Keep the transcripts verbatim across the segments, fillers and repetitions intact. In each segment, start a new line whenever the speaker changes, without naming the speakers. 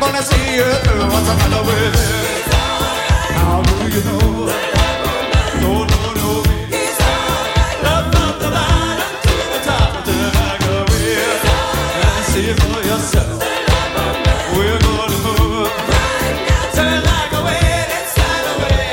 gonna see you through. What's the matter with you? How do you know? No, no, no. He's alright. Love from the bottom to the top. Turn like a wheel and see it for yourself. We're gonna move. Turn like a wheel inside a wheel.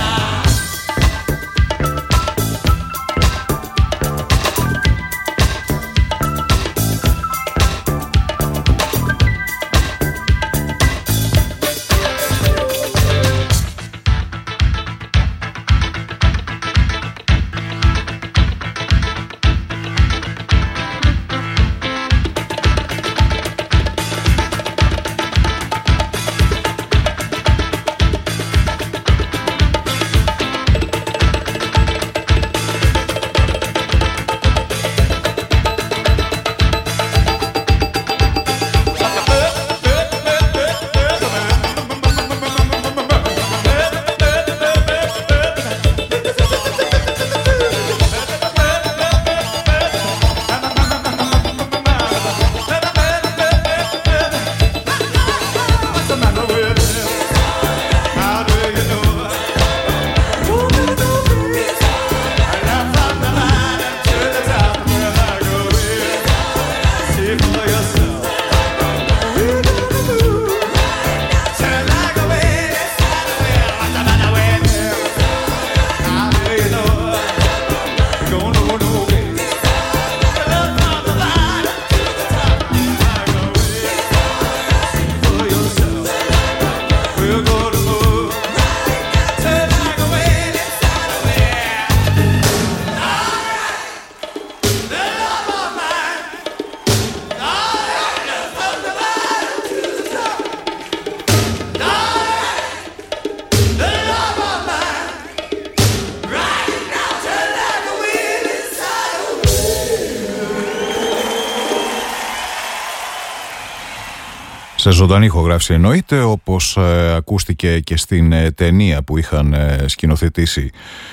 Σε ζωντανή ηχογράφηση εννοείται, όπως ε, ακούστηκε και στην ε, ταινία που είχαν ε, σκηνοθετήσει.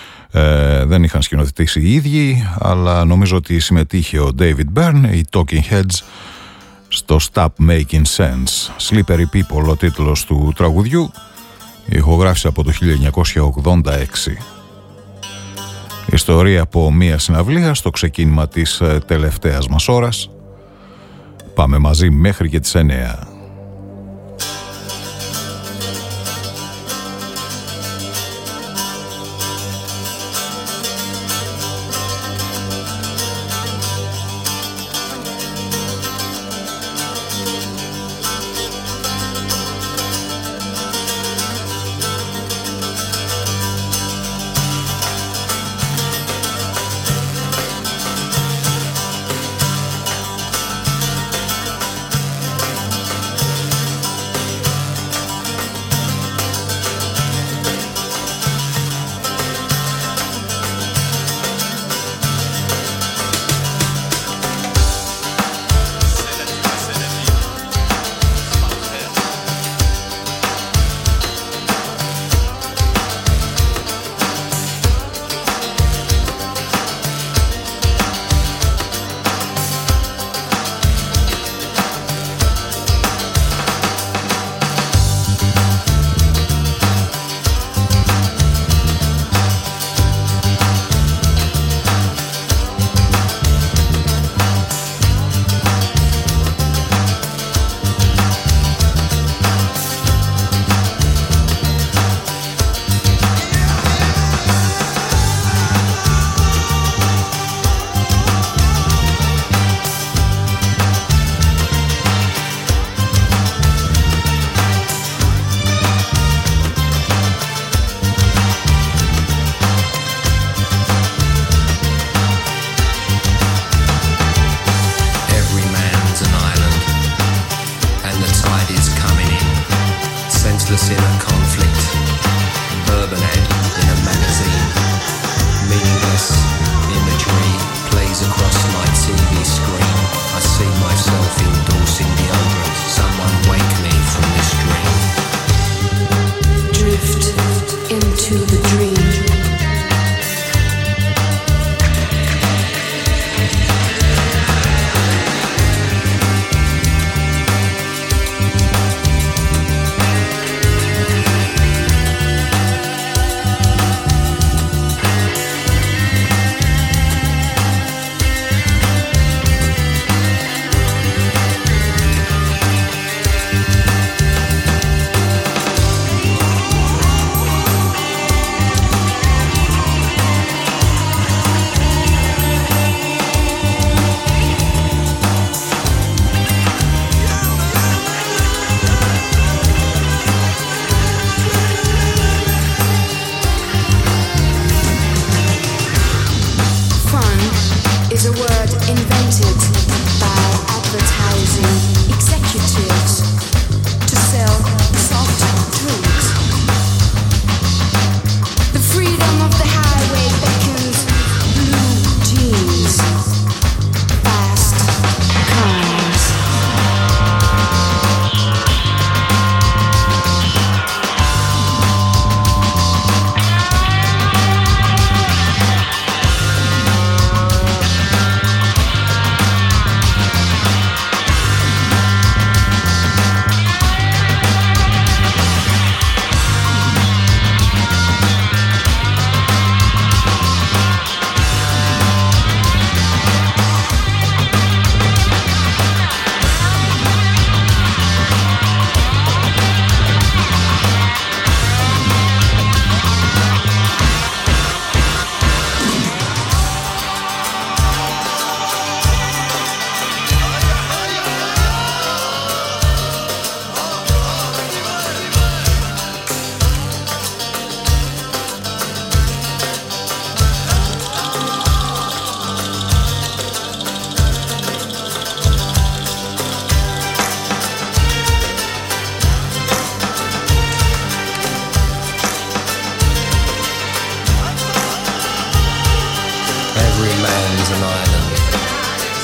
Ε, δεν είχαν σκηνοθετήσει οι ίδιοι, αλλά νομίζω ότι συμμετείχε ο David Byrne, οι Talking Heads, στο Stop Making Sense. Slippery People ο τίτλος του τραγουδιού, η ηχογράφηση από το χίλια εννιακόσια ογδόντα έξι. Ιστορία από μία συναυλία στο ξεκίνημα της ε, τελευταίας μας ώρας. Πάμε μαζί μέχρι και τις εννέα.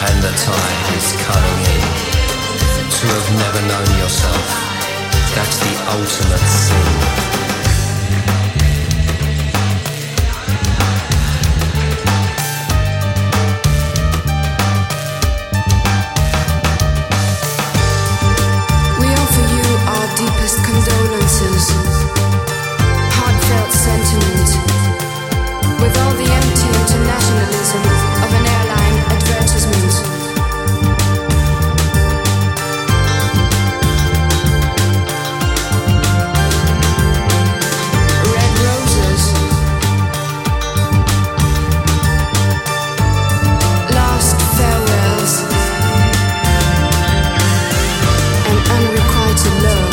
and the tide is cutting in. To have never known yourself, that's the ultimate sin.
Deepest condolences, heartfelt sentiment, with all the empty internationalism of an airline advertisement. Red roses, last farewells, and unrequited love.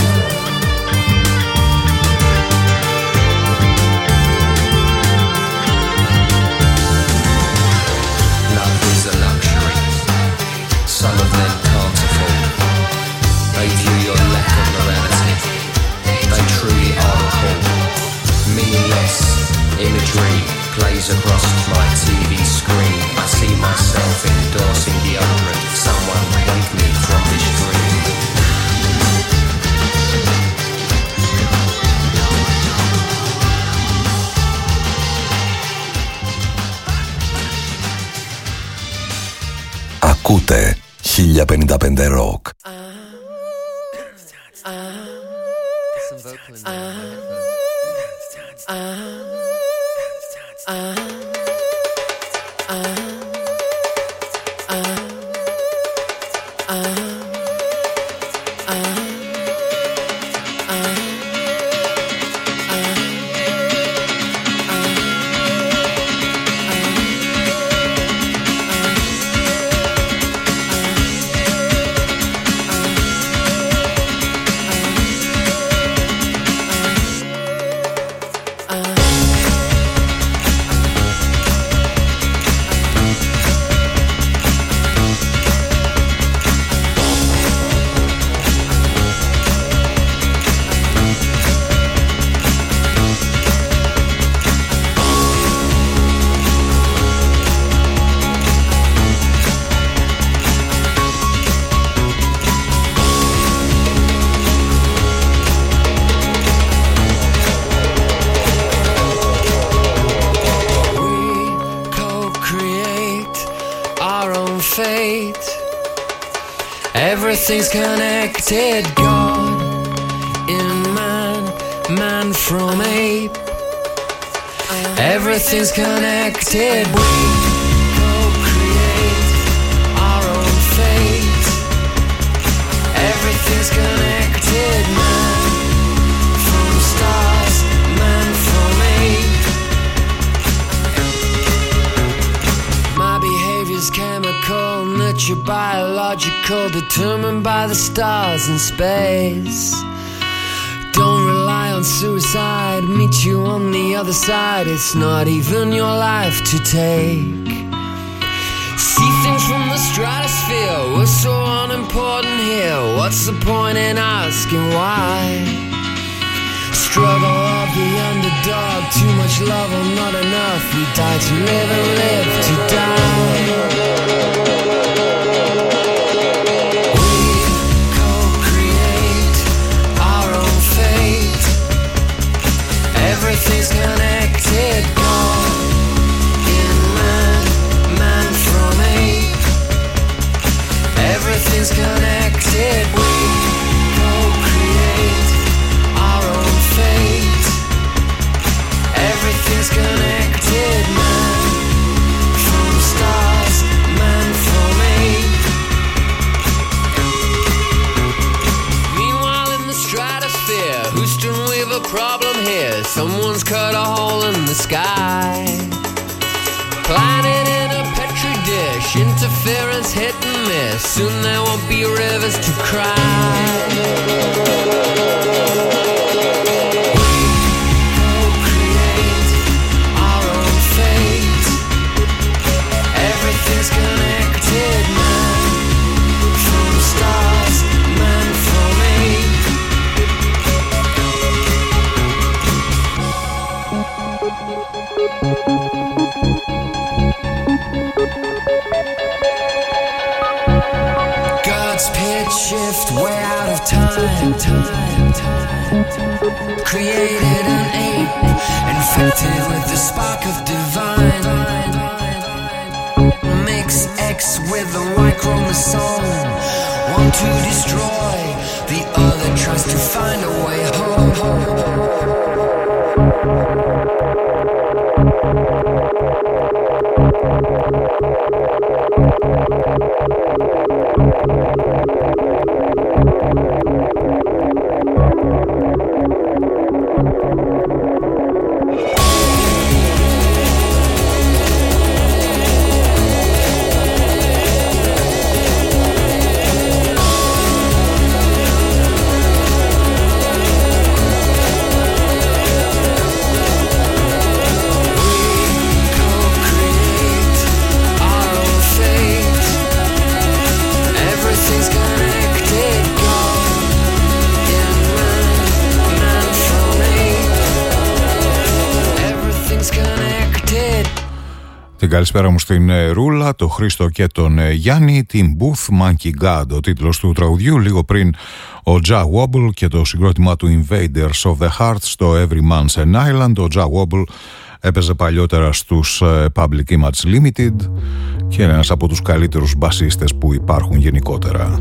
Some of them can't afford. They view your lack of morality. They truly are cool. Meaningless imagery plays across my T V screen. I see myself endorsing deodorant. Someone wake me from this dream.
Ακούτε χίλια πενήντα πέντε Rock.
Everything's connected, God in man, man from ape. Everything's connected, we co-create our own fate. Everything's connected, man from stars, man from ape. My behavior's chemical, nurtured biological, determined by the stars in space. Don't rely on suicide, meet you on the other side. It's not even your life to take. See things from the stratosphere, we're so unimportant here. What's the point in asking why? Struggle of the underdog, too much love or not enough. We die to live and live to die. Everything's connected, God in man, man from ape. Everything's connected, we co-create our own fate. Everything's connected, man from stars, man from ape. Meanwhile in the stratosphere, Houston, we've a problem here. Someone's cut a hole in the sky. Planet in a petri dish, interference hit and miss. Soon there won't be rivers to cry. We co-create our own fate. Everything's connected, man from stars, man from ape. way out of time, time, time. Created an ape, infected with the spark of divine. Mix X with the Y chromosome. One to destroy, the other tries to find a way home.
Την καλησπέρα μου στην Ρούλα, τον Χρήστο και τον Γιάννη, την Booth Monkey God, ο τίτλος του τραγουδιού, λίγο πριν ο Jah Wobble και το συγκρότημά του Invaders of the Heart στο Every Man's an Island. Ο Jah Wobble έπαιζε παλιότερα στους Public Image Limited και είναι ένας από τους καλύτερους μπασίστες που υπάρχουν γενικότερα.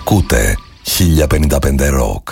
Ακούτε χίλια πενήντα πέντε Rock.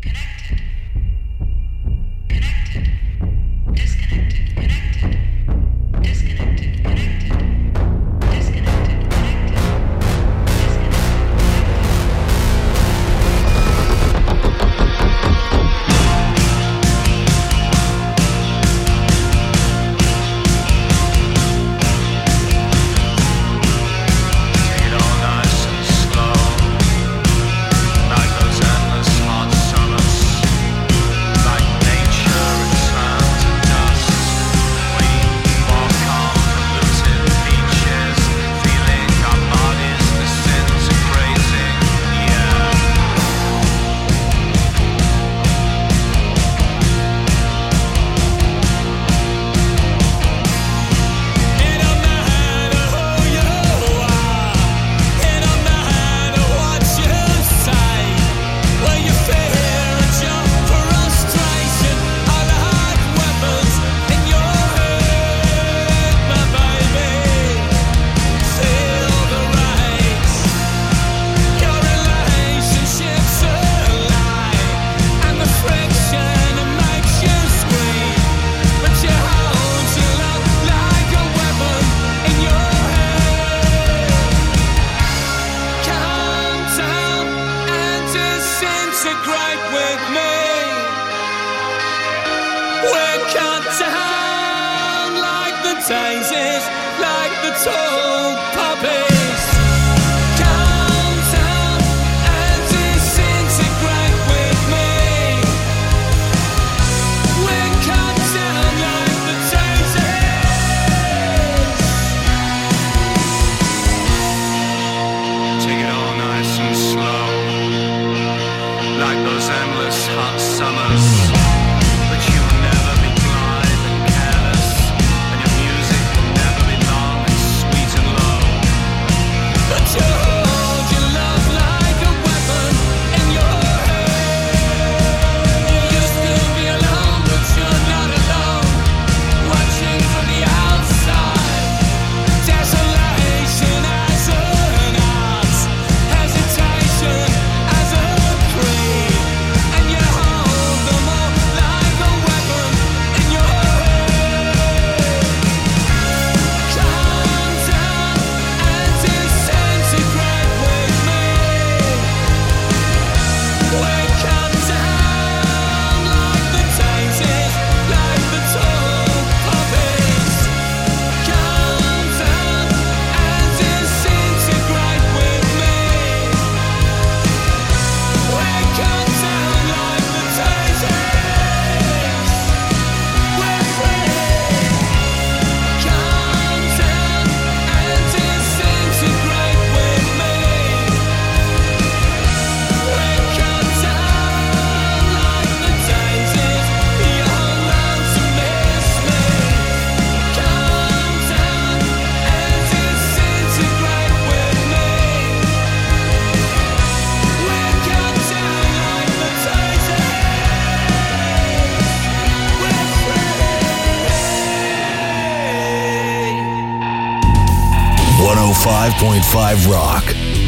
εκατόν πέντε πέντε Rock.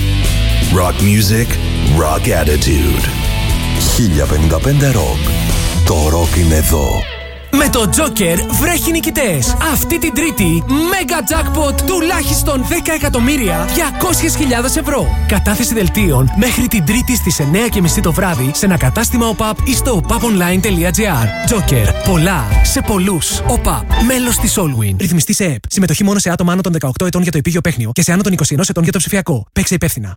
Rock music, rock attitude.
χίλια πενήντα πέντε Rock. Το rock είναι εδώ.
Με το Joker βρέχει νικητές. Αυτή την Τρίτη, Mega Jackpot τουλάχιστον δέκα εκατομμύρια διακόσιες χιλιάδες ευρώ. Κατάθεση δελτίων μέχρι την Τρίτη στις εννιά και μισή το βράδυ σε ένα κατάστημα ΟΠΑΠ ή στο opaponline τελεία gr. Joker. Πολλά σε πολλούς. ΟΠΑΠ. Μέλος της Allwin. Ρυθμιστή σε ΕΠ. Συμμετοχή μόνο σε άτομα άνω των δεκαοκτώ ετών για το επίγειο παίχνιο και σε άνω των είκοσι ένα ετών για το ψηφιακό. Παίξε υπεύθυνα.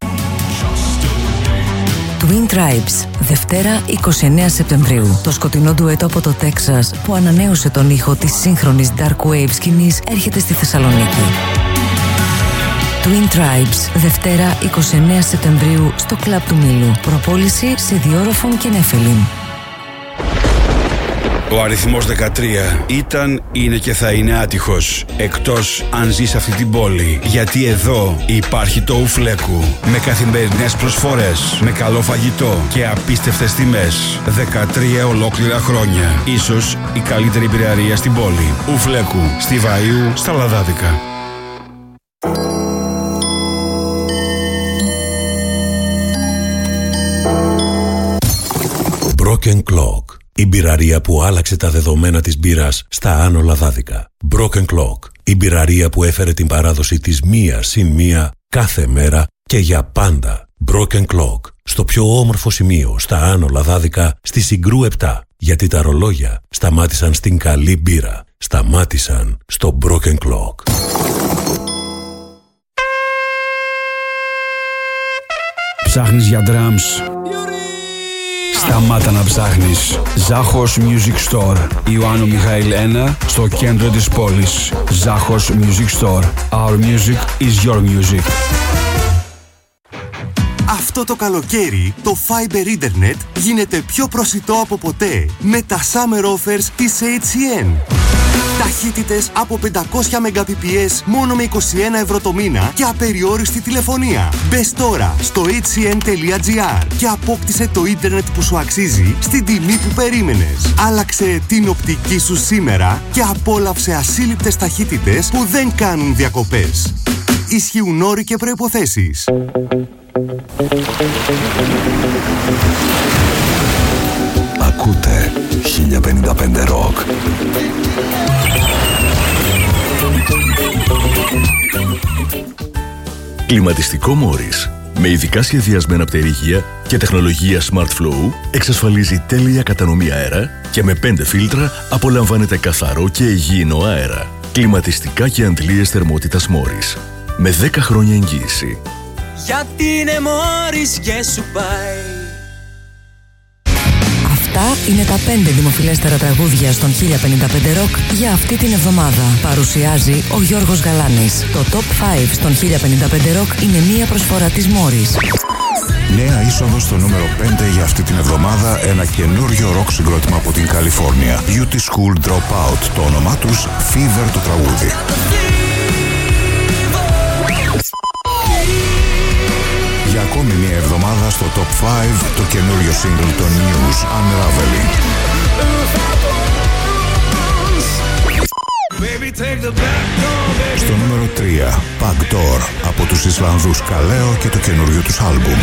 Twin Tribes, Δευτέρα εικοστή ενάτη Σεπτεμβρίου. Το σκοτεινό ντουέτο από το Τέξας που ανανέωσε τον ήχο της σύγχρονης Dark Wave σκηνής έρχεται στη Θεσσαλονίκη. Twin Tribes, Δευτέρα εικοστή ενάτη Σεπτεμβρίου στο κλαμπ του Μήλου. Προπόληση σε διόροφων και Νέφελιν.
Ο αριθμός δεκατρία ήταν, είναι και θα είναι άτυχος. Εκτός αν ζει σε αυτή την πόλη. Γιατί εδώ υπάρχει το Ουφλέκου. Με καθημερινές προσφορές, με καλό φαγητό και απίστευτες τιμές. δεκατρία ολόκληρα χρόνια. Ίσως η καλύτερη πυραρία στην πόλη. Ουφλέκου, στη Βαΐου, στα Λαδάδικα.
Broken Clock. Η μπειραρία που άλλαξε τα δεδομένα της μπύρας στα Άνω Λαδάδικα. Broken Clock. Η μπειραρία που έφερε την παράδοση της μία συν μία κάθε μέρα και για πάντα. Broken Clock. Στο πιο όμορφο σημείο στα Άνω Λαδάδικα, στη Συγκρού επτά. Γιατί τα ρολόγια σταμάτησαν στην καλή μπύρα. Σταμάτησαν στο Broken Clock.
Ψάχνεις για drums? Σταμάτα να ψάχνεις. Ζάχος Music Store. Ιωάννου Μιχαήλ ένα, στο κέντρο της πόλης. Ζάχος Music Store. Our music is your music.
Αυτό το καλοκαίρι το Fiber Internet γίνεται πιο προσιτό από ποτέ με τα Summer Offers της έιτς σι εν. Ταχύτητες από πεντακόσια Mbps μόνο με είκοσι ένα ευρώ το μήνα και απεριόριστη τηλεφωνία. Μπες τώρα στο έιτς σι εν τελεία τζι άρ και απόκτησε το ίντερνετ που σου αξίζει στην τιμή που περίμενες. Άλλαξε την οπτική σου σήμερα και απόλαυσε ασύλληπτες ταχύτητες που δεν κάνουν διακοπές. Ισχύουν όροι και προϋποθέσεις.
Ακούτε χίλια πενήντα πέντε Rock.
Κλιματιστικό Morris. Με ειδικά σχεδιασμένα πτερίγια και τεχνολογία Smart Flow εξασφαλίζει τέλεια κατανομή αέρα και με πέντε φίλτρα απολαμβάνετε καθαρό και υγιεινό αέρα. Κλιματιστικά και αντλίες θερμότητας Morris. Με δέκα χρόνια εγγύηση.
Γιατί είναι Morris και σου πάει.
Αυτά είναι τα πέντε δημοφιλέστερα τραγούδια στον χίλια πενήντα πέντε Rock για αυτή την εβδομάδα. Παρουσιάζει ο Γιώργος Γαλάνης. Το Top πέντε στον χίλια πενήντα πέντε Rock είναι μία προσφορά της Morris.
Νέα είσοδο στο νούμερο πέντε για αυτή την εβδομάδα, ένα καινούριο ροκ συγκρότημα από την Καλιφόρνια. Beauty School Dropout. Το όνομά τους Fever το τραγούδι. Για ακόμη μια εβδομάδα στο Top πέντε το καινούριο single των News, Unraveling. Στο νούμερο τρία, Backdoor από τους Ισλανδούς Καλέο και το καινούριο τους άλμπουμ.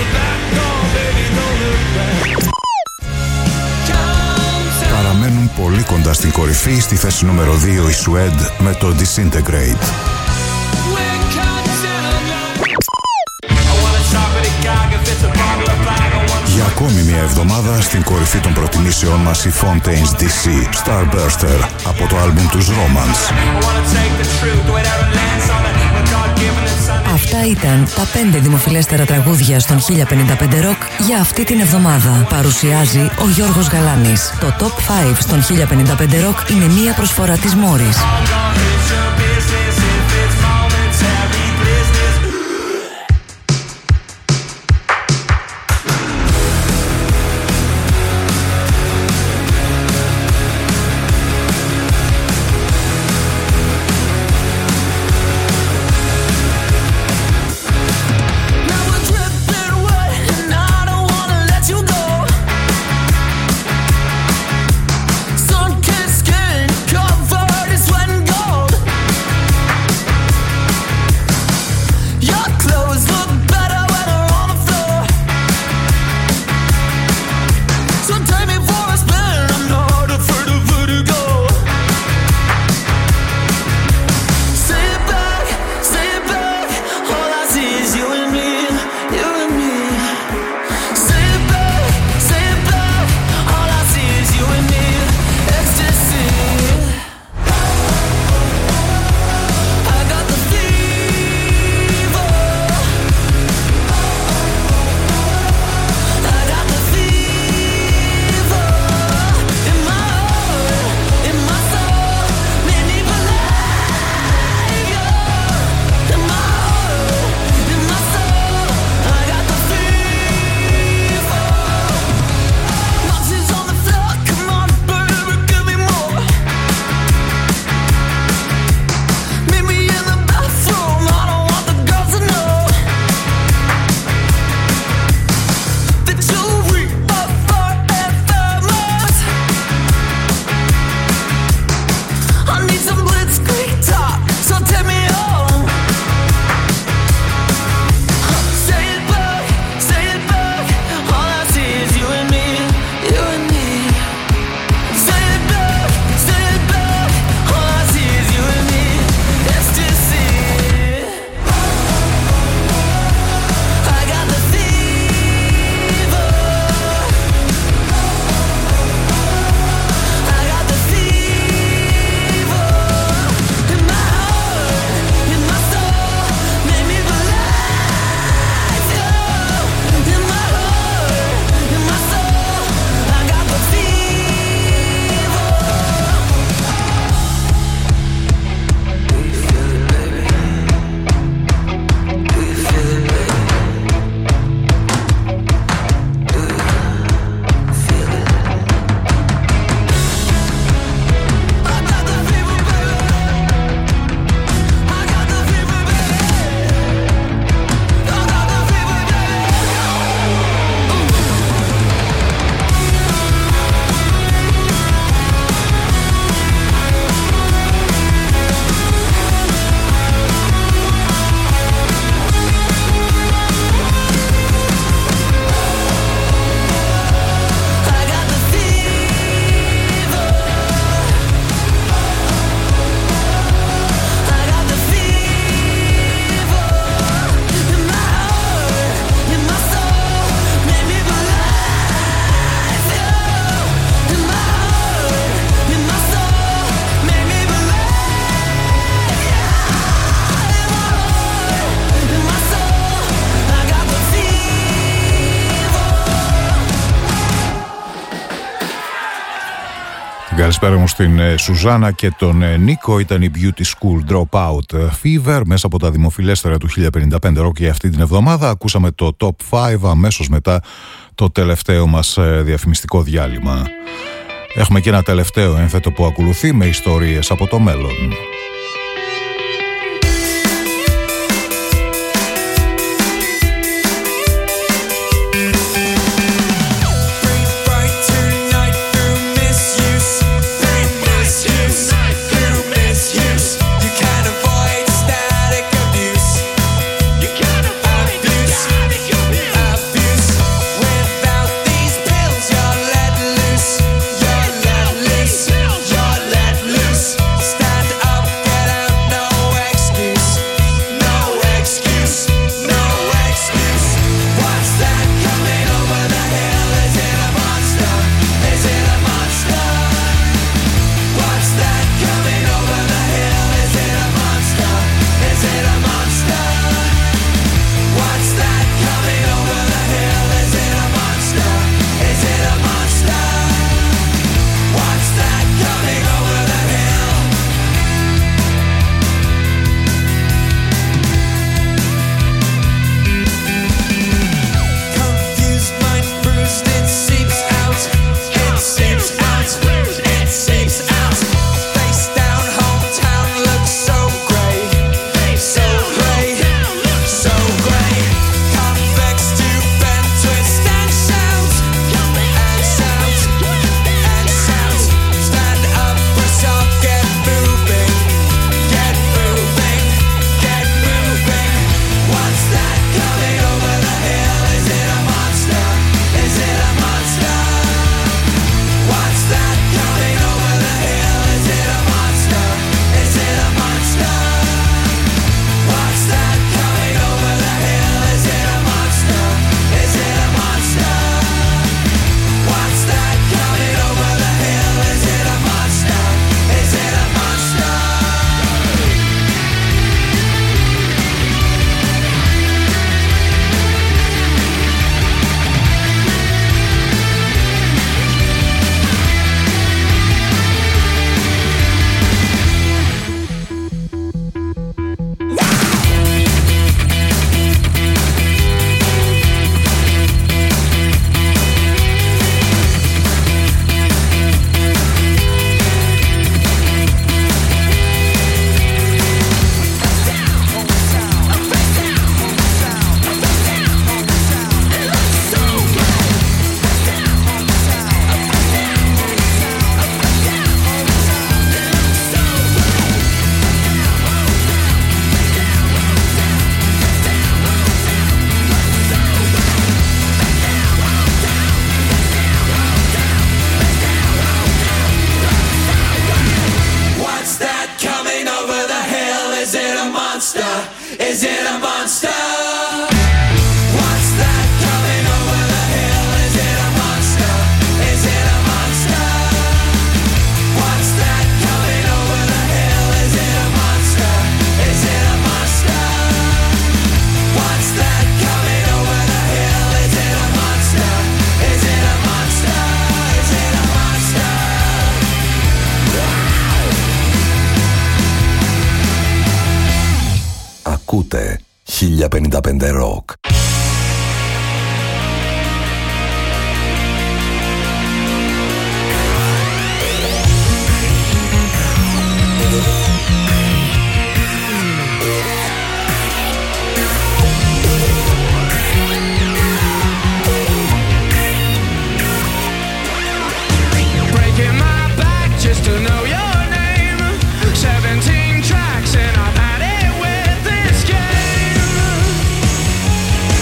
Παραμένουν πολύ κοντά στην κορυφή, στη θέση νούμερο δύο η Suede με το Disintegrate. Για ακόμη μια εβδομάδα στην κορυφή των προτιμήσεων μας η Fontaines ντι σι Starburster από το άλμπουμ τους Romance.
Αυτά ήταν τα πέντε δημοφιλέστερα τραγούδια στον χίλια πενήντα πέντε Rock για αυτή την εβδομάδα. Παρουσιάζει ο Γιώργος Γαλάνης. Το Top πέντε στον χίλια πενήντα πέντε Rock είναι μία προσφορά της Morris.
Sun-kissed skin covered in sweat and gold.
Καλησπέρα μου στην Σουζάνα και τον Νίκο. Ήταν η Beauty School Dropout Fever μέσα από τα δημοφιλέστερα του χίλια πενήντα πέντε Rock για αυτή την εβδομάδα. Ακούσαμε το Top πέντε αμέσως μετά το τελευταίο μας διαφημιστικό διάλειμμα. Έχουμε και ένα τελευταίο ένθετο που ακολουθεί με ιστορίες από το μέλλον.
Ακούτε χίλια πενήντα πέντε Rock.
seventeen tracks and I've had it with this game.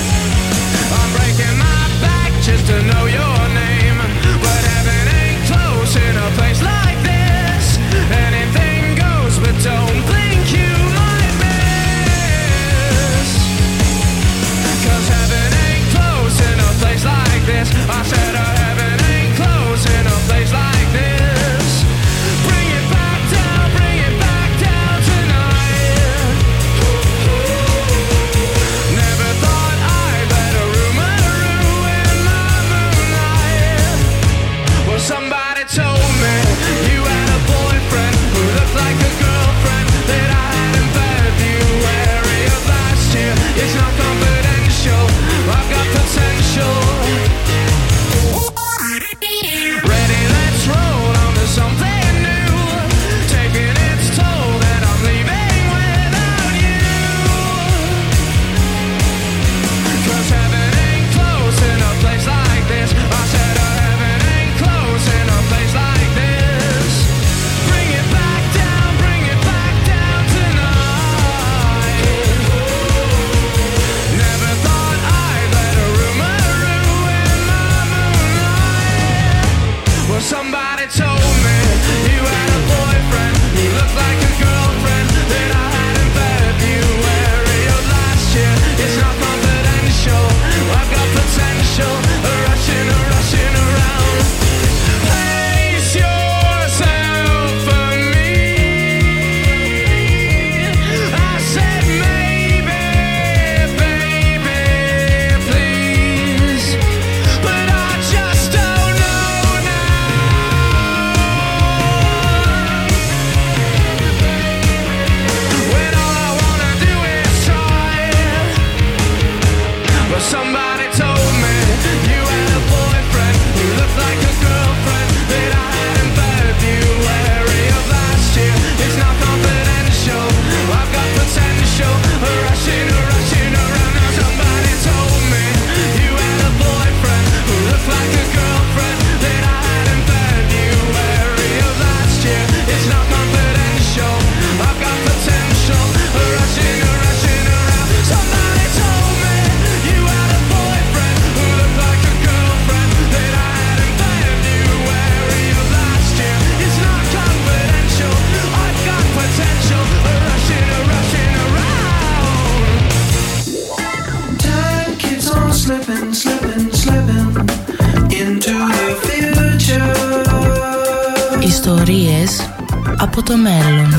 από το μέλλον.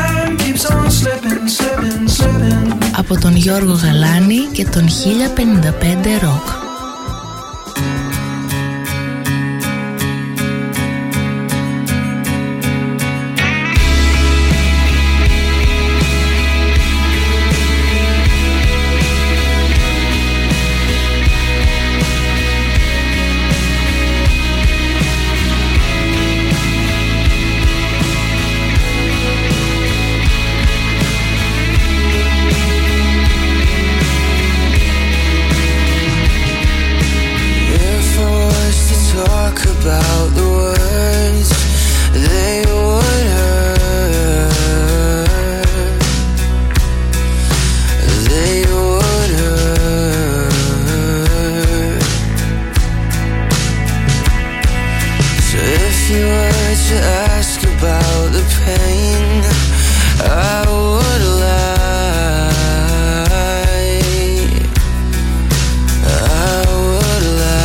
Από τον Γιώργο Γαλάνη και τον χίλια πενήντα πέντε Rock.
About the words they would hurt, they would hurt. So if you were to ask about the pain, I would lie, I would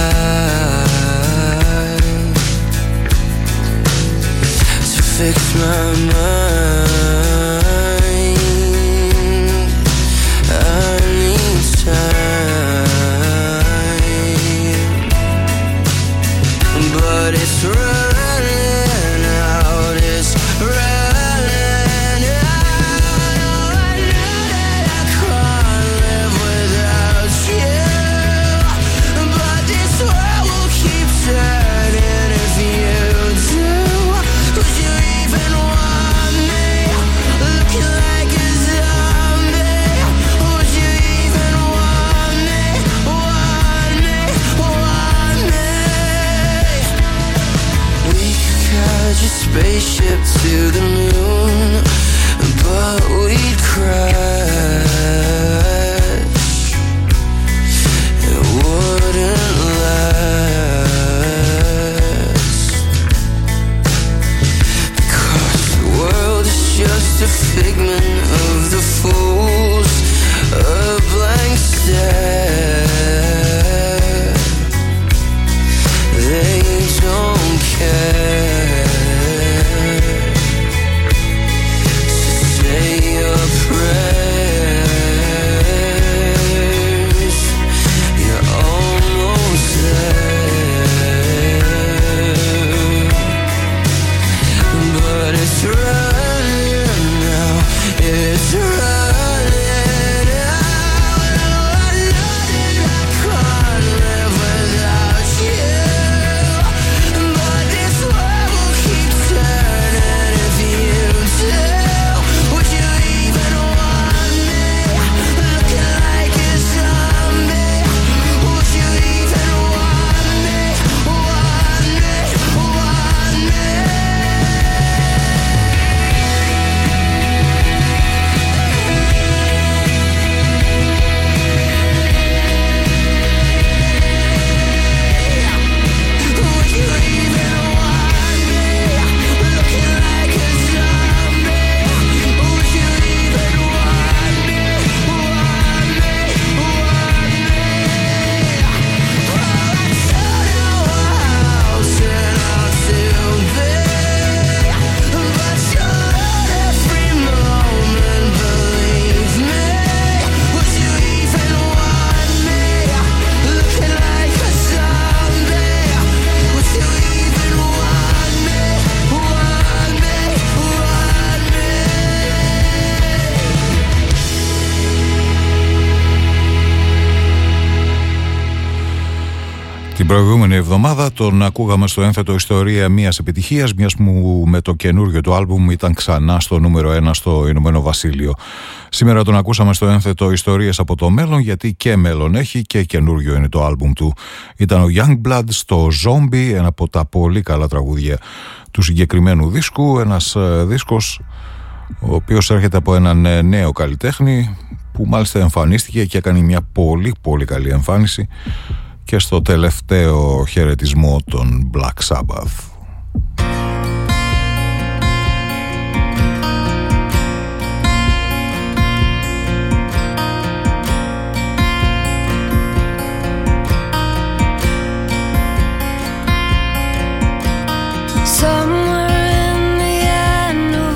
lie. Fix my mind, I need time, but it's running out, it's running out. Oh, I know that I can't live without you, but this world will keep turning if you do. Would you even want me, looking like a zombie? Would you even want me, want me, want me? We could catch a spaceship to the moon, but we'd crash. It wouldn't last, the world is just a figment of the fools, a blank stare. They don't care. So say your prayers, you're almost there. But it's running now, it's running out. Oh, I know that I can't live without you, but this world will keep turning if you do. Would you even want me, looking like a zombie? Would you even want me, want me, want me? Would you even want me, looking like a zombie? Would you even want me, want me, want me? Oh, I don't know how turn out to be, but you're every moment, believe me. Would you even want me, looking like a zombie? Would you even want me, want me, want me?
Την προηγούμενη εβδομάδα τον ακούγαμε στο ένθετο ιστορία μιας επιτυχίας, μιας που με το καινούργιο του άλμπουμ ήταν ξανά στο νούμερο ένα στο Ηνωμένο Βασίλειο. Σήμερα τον ακούσαμε στο ένθετο ιστορίες από το μέλλον, γιατί και μέλλον έχει και καινούργιο είναι το άλμπουμ του. Ήταν ο Youngblood στο Zombie, ένα από τα πολύ καλά τραγούδια του συγκεκριμένου δίσκου. Ένας ε, δίσκος ο οποίος έρχεται από έναν ε, νέο καλλιτέχνη που μάλιστα εμφανίστηκε και έκανε μια πολύ πολύ καλή εμφάνιση και στο τελευταίο χαιρετισμό των Black Sabbath.
Somewhere in the end of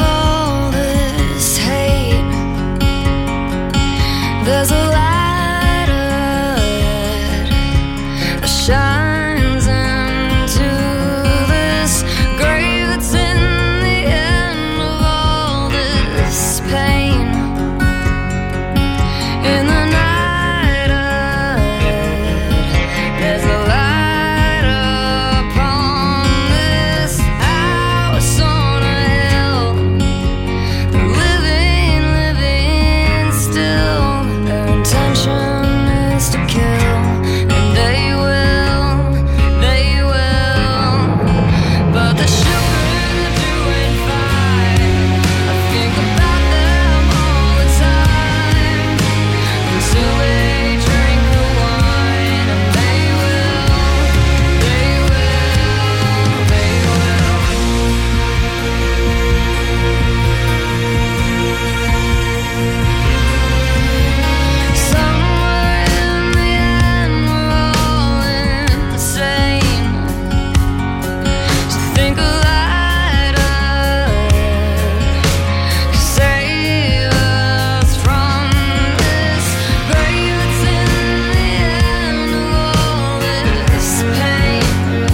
There's a light ahead that shines into this grave that's in the end of all this pain. In the night ahead, there's a light upon this house on a hill. The living, living still. Their intention is to kill, and they will, they will. But the children are doing fine. I think about them all the time until they drink the wine, and they will, they will, they will. Somewhere in the end we're all insane. So think a light ahead could save us from this grave that's in the end of all this pain.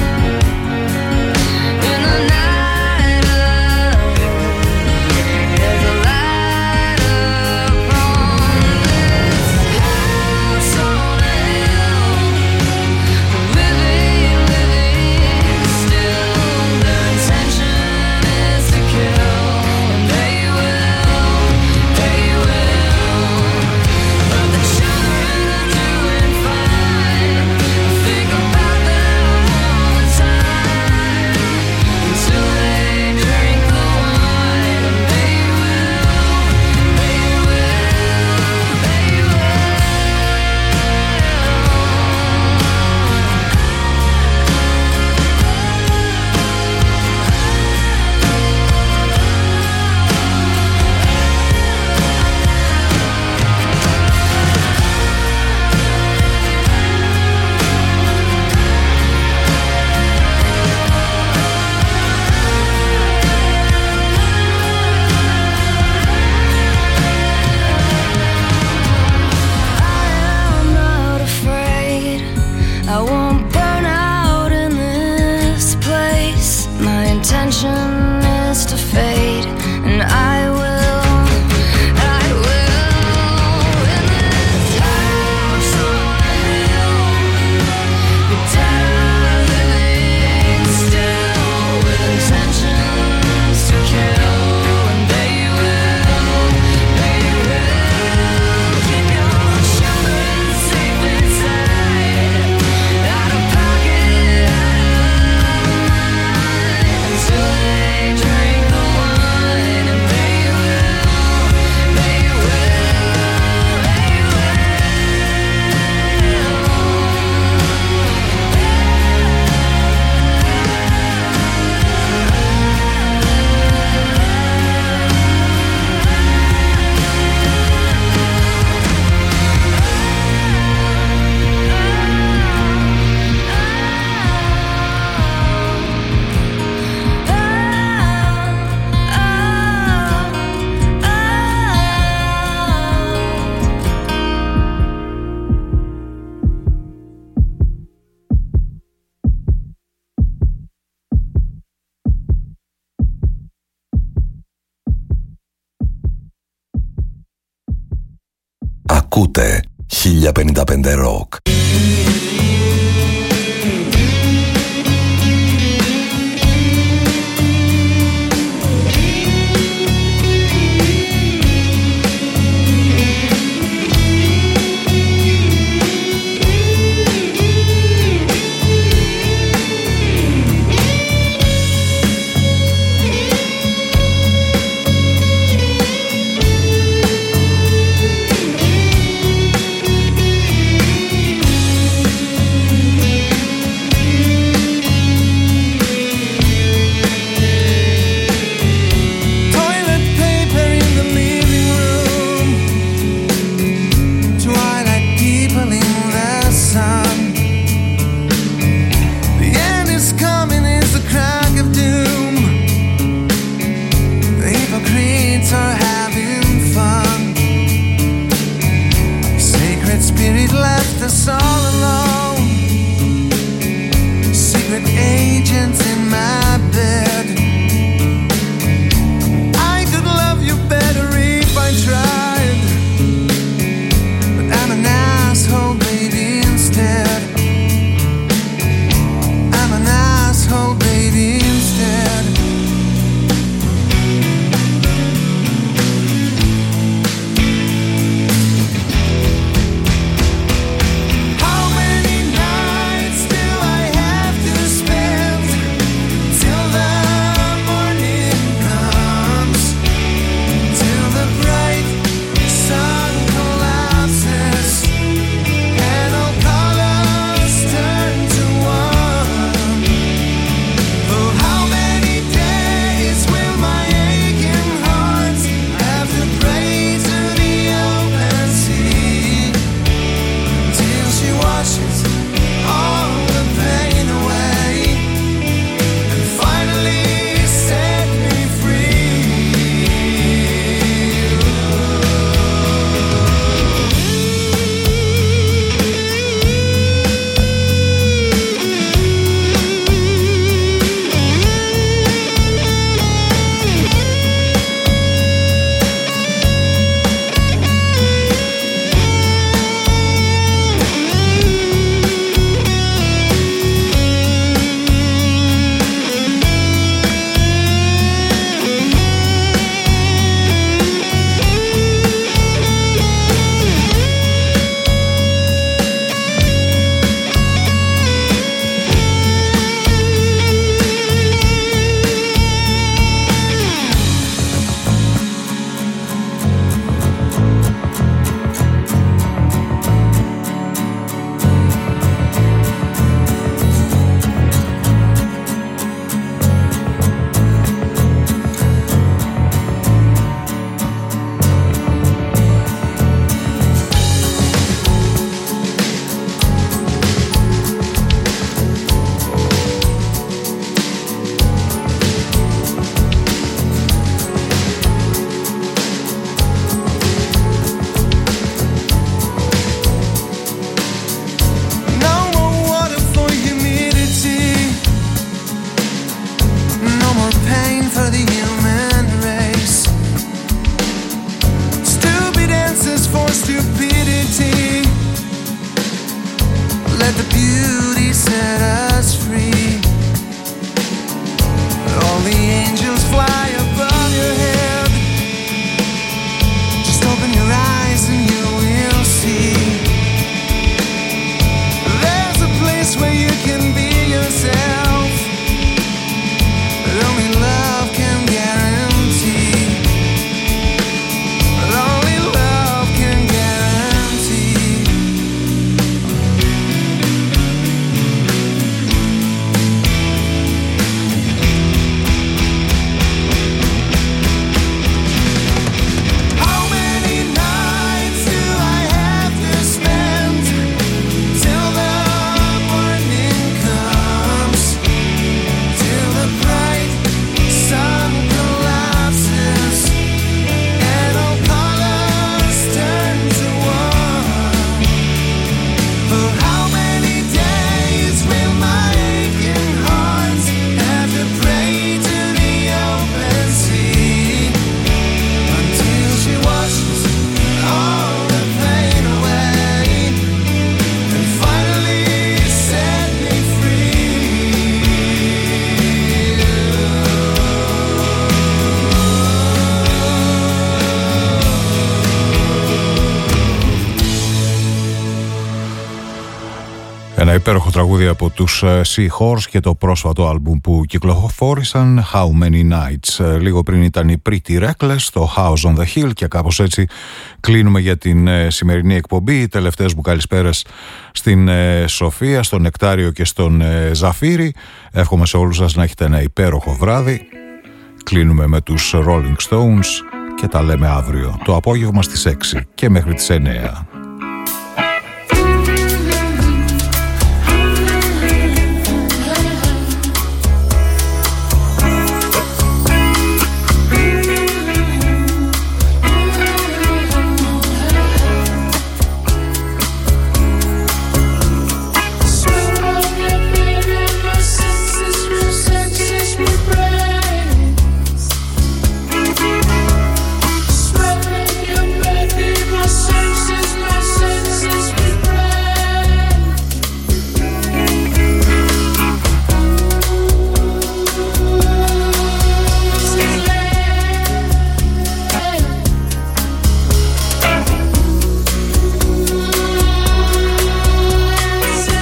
In the night ahead, there's a light upon this house on a hill. Living, living still. Their intention is to kill, and they will, they will. But the children are doing fine. I think about them all the time until they drink the wine, and they will, they will, they will. I'm not afraid. I won't burn out in this place. My intention is to fade, and I will, I will. In this house on a hill, the dead are living still with intentions to kill, and they will, they will. Keep your children safe inside, out of pocket, out of mind, until they drink the wine, and they will, they will, they will.
Ακούτε χίλια πενήντα πέντε Rock.
Thank
us all alone. Secret agents in my bed. I could love you better if I tried, but I'm an asshole, baby, instead. I'm an asshole, baby, instead.
Ένα υπέροχο τραγούδι από τους Seahorse και το πρόσφατο άλμπουμ που κυκλοφόρησαν, How Many Nights. Λίγο πριν ήταν η Pretty Reckless, το House on the Hill, και κάπως έτσι κλείνουμε για την σημερινή εκπομπή. Οι τελευταίες μου καλησπέρες στην Σοφία, στον Νεκτάριο και στον Ζαφύρι. Εύχομαι σε όλους σας να έχετε ένα υπέροχο βράδυ. Κλείνουμε με τους Rolling Stones και τα λέμε αύριο το απόγευμα στις έξι και μέχρι τις εννέα.